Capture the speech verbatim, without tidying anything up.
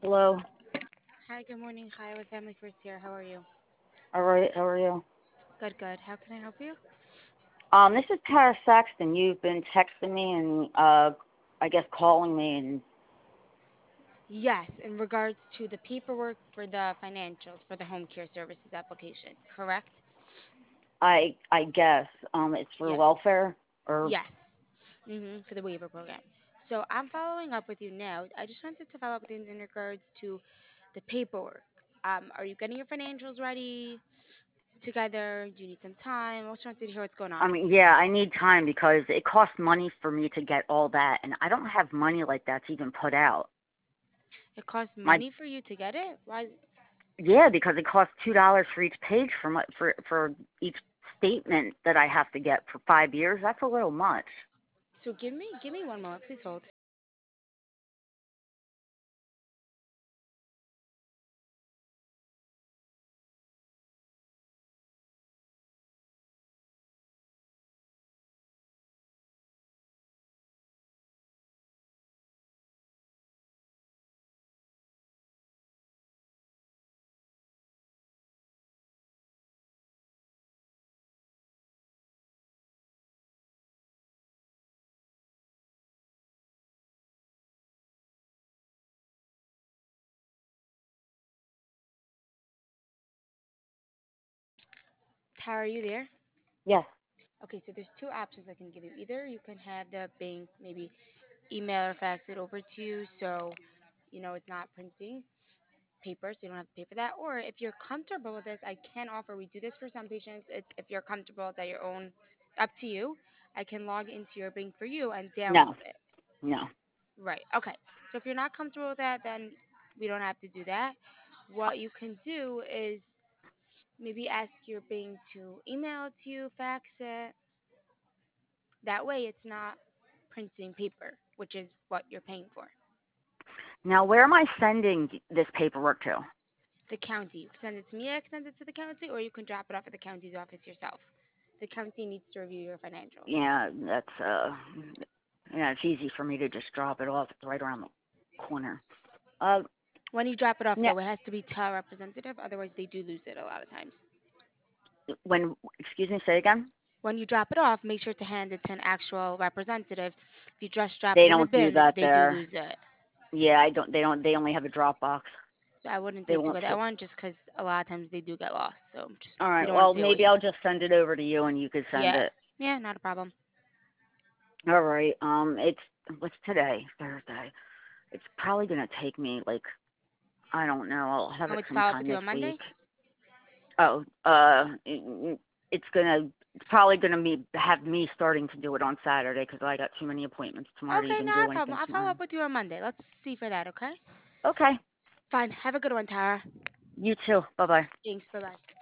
Hello. Hi, good morning. Hi, with Family First here. How are you? All right. How are you? Good, good. How can I help you? Um, this is Tara Saxton. You've been texting me and uh, I guess calling me, and Yes, in regards to the paperwork for the financials for the home care services application, correct? I I guess um, it's for Yes. welfare or Yes. Mhm, for the waiver program. So I'm following up with you now. I just wanted to follow up with you in regards to the paperwork. Um, are you getting your financials ready together? Do you need some time? I just wanted to hear what's going I on. mean, yeah, I need time because it costs money for me to get all that, and I don't have money like that to even put out. It costs My money for you to get it? Why? Yeah, because it costs two dollars for each page for my, for for each statement that I have to get for five years. That's a little much. So give me give me one moment, please hold. Tara, are you there? Yes. Okay, so there's two options I can give you. Either you can have the bank maybe email or fax it over to you so you know it's not printing paper, so you don't have to pay for that. Or if you're comfortable with this, I can offer, we do this for some patients. It's if you're comfortable with that your own, up to you. I can log into your bank for you and No. download it. No. Right. Okay. So if you're not comfortable with that, then we don't have to do that. What you can do is maybe ask your bank to email it to you, fax it. That way it's not printing paper, which is what you're paying for. Now, where am I sending this paperwork to? The county. You can send it to me, I can send it to the county, or you can drop it off at the county's office yourself. The county needs to review your financials. Yeah, that's uh, yeah, it's easy for me to just drop it off right around the corner. Uh, When you drop it off, no, though, it has to be to a representative, otherwise they do lose it a lot of times. when excuse me, say again. When you drop it off, make sure to hand it to an actual representative. If you just drop They it in a don't do bin, that they do there. lose it. Yeah, I don't. They don't. They only have a drop box. So I wouldn't They say to won't go that fit. one, just because a lot of times they do get lost. So just All we right. don't want Well, to say maybe always. I'll just send it over to you, and you could send Yeah, it. yeah, not a problem. All right. Um, it's what's today? Thursday. It's probably gonna take me like I don't know. I'll have Want it me to follow up sometime with you this on Monday? week. Oh, uh, it- it's gonna, it's probably gonna be have me starting to do it on Saturday because I got too many appointments tomorrow to Okay, even not do a problem. anything I'll follow tomorrow. up with you on Monday. Let's see for that, okay? Okay, Fine. Have a good one, Tara. you too. Bye bye. Thanks. Bye bye.